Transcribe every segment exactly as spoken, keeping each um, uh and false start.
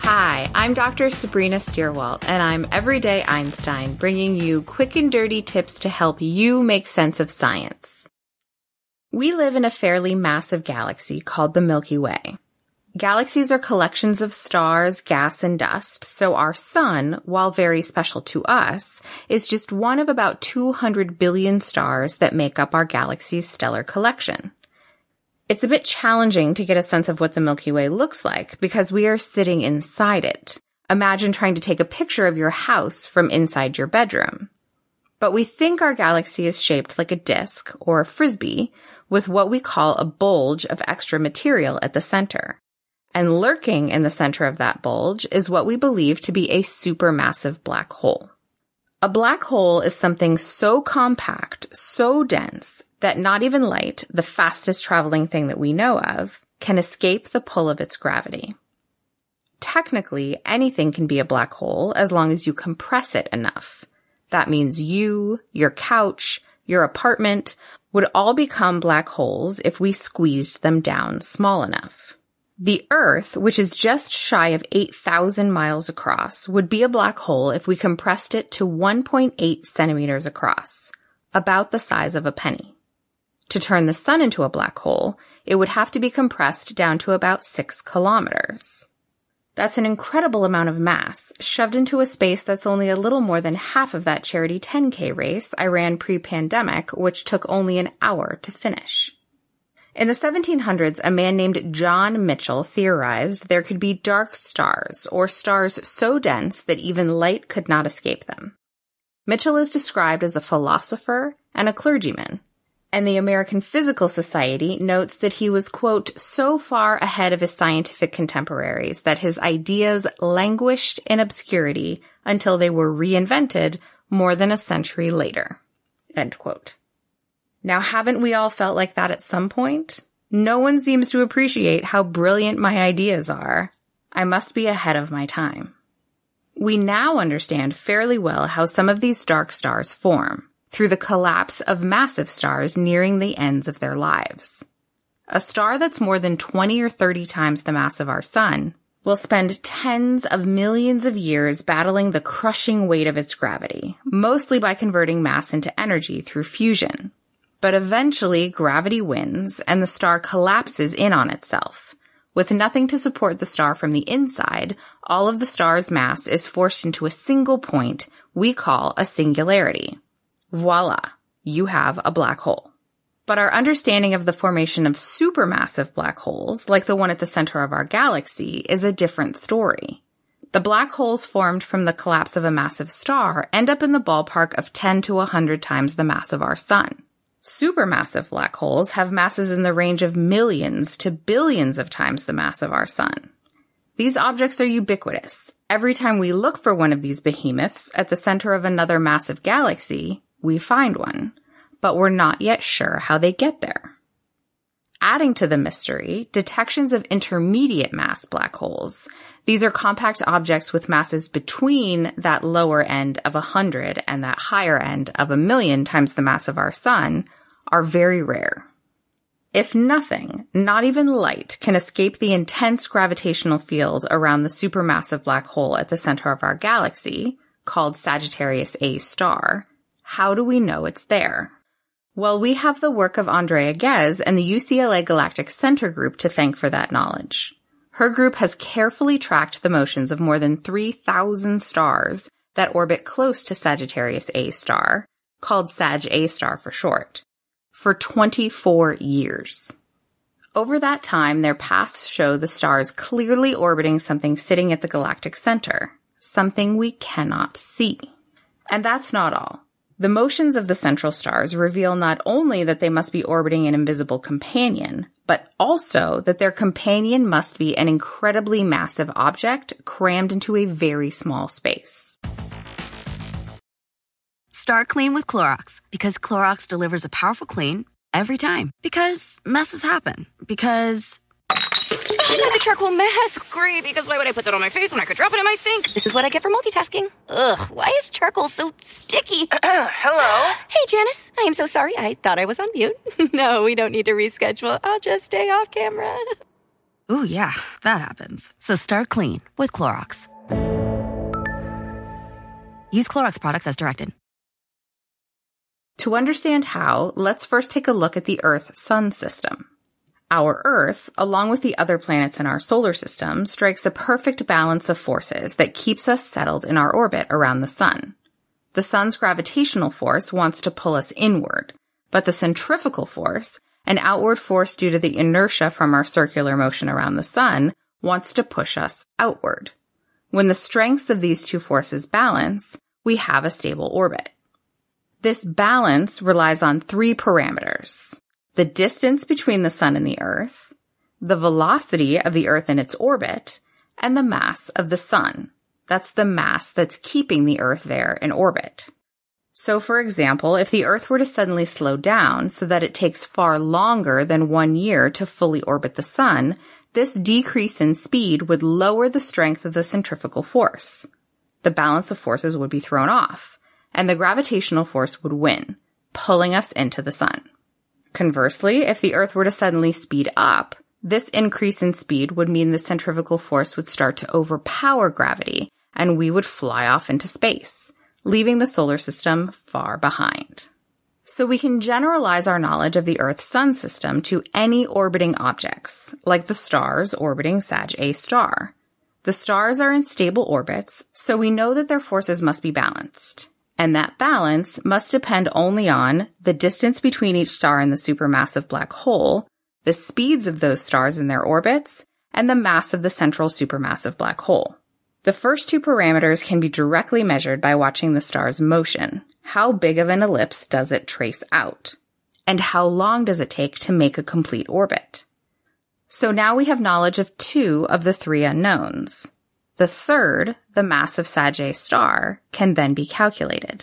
Hi, I'm Doctor Sabrina Stierwalt, and I'm Everyday Einstein, bringing you quick and dirty tips to help you make sense of science. We live in a fairly massive galaxy called the Milky Way. Galaxies are collections of stars, gas, and dust, so our sun, while very special to us, is just one of about two hundred billion stars that make up our galaxy's stellar collection. It's a bit challenging to get a sense of what the Milky Way looks like because we are sitting inside it. Imagine trying to take a picture of your house from inside your bedroom. But we think our galaxy is shaped like a disk or a frisbee with what we call a bulge of extra material at the center. And lurking in the center of that bulge is what we believe to be a supermassive black hole. A black hole is something so compact, so dense, that not even light, the fastest traveling thing that we know of, can escape the pull of its gravity. Technically, anything can be a black hole as long as you compress it enough. That means you, your couch, your apartment would all become black holes if we squeezed them down small enough. The Earth, which is just shy of eight thousand miles across, would be a black hole if we compressed it to one point eight centimeters across, about the size of a penny. To turn the sun into a black hole, it would have to be compressed down to about six kilometers. That's an incredible amount of mass, shoved into a space that's only a little more than half of that charity ten K race I ran pre-pandemic, which took only an hour to finish. In the seventeen hundreds, a man named John Mitchell theorized there could be dark stars, or stars so dense that even light could not escape them. Mitchell is described as a philosopher and a clergyman, and the American Physical Society notes that he was, quote, so far ahead of his scientific contemporaries that his ideas languished in obscurity until they were reinvented more than a century later, end quote. Now, haven't we all felt like that at some point? No one seems to appreciate how brilliant my ideas are. I must be ahead of my time. We now understand fairly well how some of these dark stars form, through the collapse of massive stars nearing the ends of their lives. A star that's more than twenty or thirty times the mass of our sun will spend tens of millions of years battling the crushing weight of its gravity, mostly by converting mass into energy through fusion. But eventually, gravity wins and the star collapses in on itself. With nothing to support the star from the inside, all of the star's mass is forced into a single point we call a singularity. Voila, you have a black hole. But our understanding of the formation of supermassive black holes, like the one at the center of our galaxy, is a different story. The black holes formed from the collapse of a massive star end up in the ballpark of ten to one hundred times the mass of our sun. Supermassive black holes have masses in the range of millions to billions of times the mass of our sun. These objects are ubiquitous. Every time we look for one of these behemoths at the center of another massive galaxy, we find one, but we're not yet sure how they get there. Adding to the mystery, detections of intermediate mass black holes. These are compact objects with masses between that lower end of one hundred and that higher end of a million times the mass of our sun, are very rare. If nothing, not even light, can escape the intense gravitational field around the supermassive black hole at the center of our galaxy, called Sagittarius A star, how do we know it's there? Well, we have the work of Andrea Ghez and the U C L A Galactic Center Group to thank for that knowledge. Her group has carefully tracked the motions of more than three thousand stars that orbit close to Sagittarius A star, called Sag A star for short, for twenty-four years. Over that time, their paths show the stars clearly orbiting something sitting at the galactic center, something we cannot see. And that's not all. The motions of the central stars reveal not only that they must be orbiting an invisible companion, but also that their companion must be an incredibly massive object crammed into a very small space. Start clean with Clorox, because Clorox delivers a powerful clean every time. Because messes happen. Because... the charcoal mask. Great, because why would I put that on my face when I could drop it in my sink? This is what I get for multitasking. Ugh, why is charcoal so sticky? Hello? Hey, Janice. I am so sorry. I thought I was on mute. No, we don't need to reschedule. I'll just stay off camera. Ooh, yeah, that happens. So start clean with Clorox. Use Clorox products as directed. To understand how, let's first take a look at the Earth-Sun system. Our Earth, along with the other planets in our solar system, strikes a perfect balance of forces that keeps us settled in our orbit around the Sun. The Sun's gravitational force wants to pull us inward, but the centrifugal force, an outward force due to the inertia from our circular motion around the Sun, wants to push us outward. When the strengths of these two forces balance, we have a stable orbit. This balance relies on three parameters: the distance between the Sun and the Earth, the velocity of the Earth in its orbit, and the mass of the Sun. That's the mass that's keeping the Earth there in orbit. So, for example, if the Earth were to suddenly slow down so that it takes far longer than one year to fully orbit the Sun, this decrease in speed would lower the strength of the centrifugal force. The balance of forces would be thrown off, and the gravitational force would win, pulling us into the Sun. Conversely, if the Earth were to suddenly speed up, this increase in speed would mean the centrifugal force would start to overpower gravity, and we would fly off into space, leaving the solar system far behind. So we can generalize our knowledge of the Earth-Sun system to any orbiting objects, like the stars orbiting Sag-A star. The stars are in stable orbits, so we know that their forces must be balanced. And that balance must depend only on the distance between each star and the supermassive black hole, the speeds of those stars in their orbits, and the mass of the central supermassive black hole. The first two parameters can be directly measured by watching the star's motion. How big of an ellipse does it trace out? And how long does it take to make a complete orbit? So now we have knowledge of two of the three unknowns. The third, the mass of Sag-A star, can then be calculated.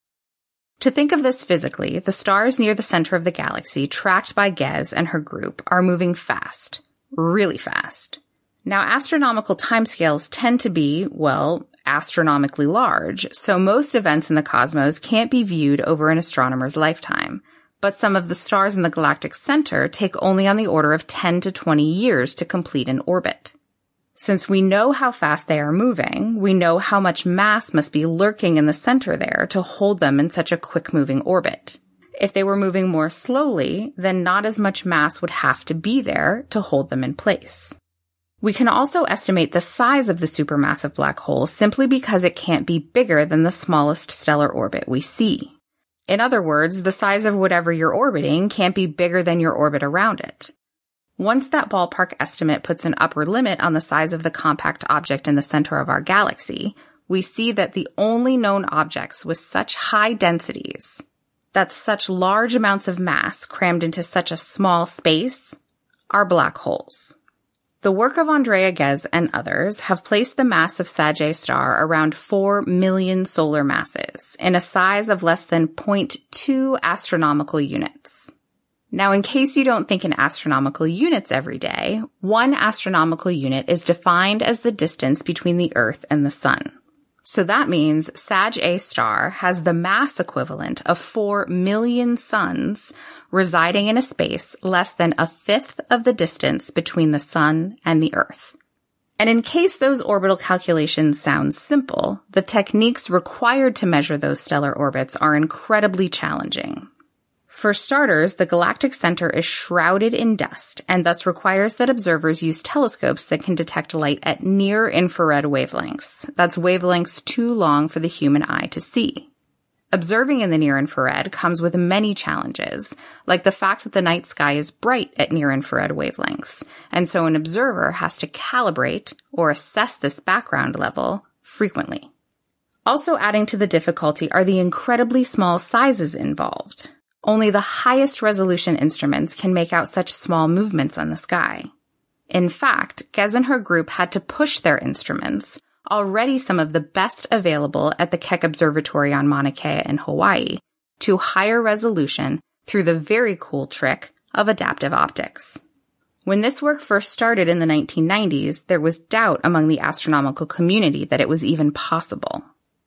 To think of this physically, the stars near the center of the galaxy, tracked by Gez and her group, are moving fast. Really fast. Now, astronomical timescales tend to be, well, astronomically large, so most events in the cosmos can't be viewed over an astronomer's lifetime. But some of the stars in the galactic center take only on the order of ten to twenty years to complete an orbit. Since we know how fast they are moving, we know how much mass must be lurking in the center there to hold them in such a quick-moving orbit. If they were moving more slowly, then not as much mass would have to be there to hold them in place. We can also estimate the size of the supermassive black hole simply because it can't be bigger than the smallest stellar orbit we see. In other words, the size of whatever you're orbiting can't be bigger than your orbit around it. Once that ballpark estimate puts an upper limit on the size of the compact object in the center of our galaxy, we see that the only known objects with such high densities, that's such large amounts of mass crammed into such a small space, are black holes. The work of Andrea Ghez and others have placed the mass of Sag-A star around four million solar masses in a size of less than zero point two astronomical units. Now, in case you don't think in astronomical units every day, one astronomical unit is defined as the distance between the Earth and the Sun. So that means Sag-A star has the mass equivalent of four million suns residing in a space less than a fifth of the distance between the Sun and the Earth. And in case those orbital calculations sound simple, the techniques required to measure those stellar orbits are incredibly challenging. For starters, the galactic center is shrouded in dust and thus requires that observers use telescopes that can detect light at near-infrared wavelengths. That's wavelengths too long for the human eye to see. Observing in the near-infrared comes with many challenges, like the fact that the night sky is bright at near-infrared wavelengths, and so an observer has to calibrate or assess this background level frequently. Also adding to the difficulty are the incredibly small sizes involved. Only the highest resolution instruments can make out such small movements on the sky. In fact, Ghez and her group had to push their instruments, already some of the best available at the Keck Observatory on Mauna Kea in Hawaii, to higher resolution through the very cool trick of adaptive optics. When this work first started in the nineteen nineties, there was doubt among the astronomical community that it was even possible.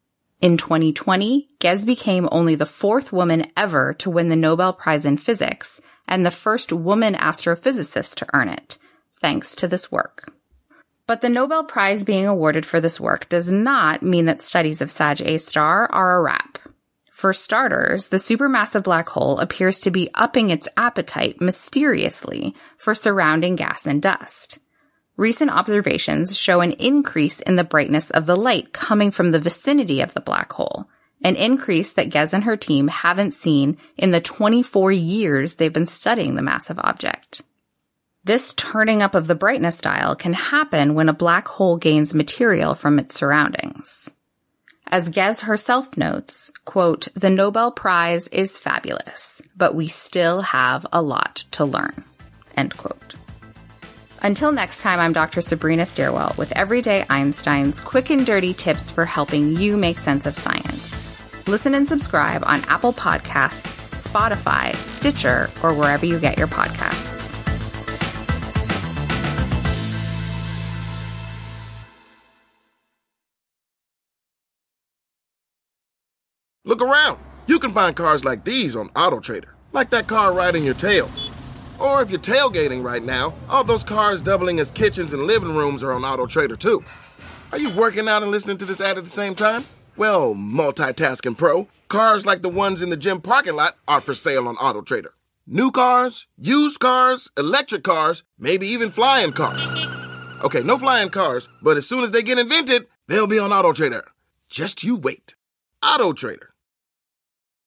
In twenty twenty, Ghez became only the fourth woman ever to win the Nobel Prize in Physics and the first woman astrophysicist to earn it, thanks to this work. But the Nobel Prize being awarded for this work does not mean that studies of Sag A star are a wrap. For starters, the supermassive black hole appears to be upping its appetite mysteriously for surrounding gas and dust. Recent observations show an increase in the brightness of the light coming from the vicinity of the black hole, an increase that Gez and her team haven't seen in the twenty-four years they've been studying the massive object. This turning up of the brightness dial can happen when a black hole gains material from its surroundings. As Gez herself notes, quote, "The Nobel Prize is fabulous, but we still have a lot to learn," end quote. Until next time, I'm Doctor Sabrina Stierwell with Everyday Einstein's quick and dirty tips for helping you make sense of science. Listen and subscribe on Apple Podcasts, Spotify, Stitcher, or wherever you get your podcasts. Look around. You can find cars like these on AutoTrader, like that car right in your tail. Or if you're tailgating right now, all those cars doubling as kitchens and living rooms are on AutoTrader too. Are you working out and listening to this ad at the same time? Well, multitasking pro, cars like the ones in the gym parking lot are for sale on AutoTrader. New cars, used cars, electric cars, maybe even flying cars. Okay, no flying cars, but as soon as they get invented, they'll be on AutoTrader. Just you wait. AutoTrader.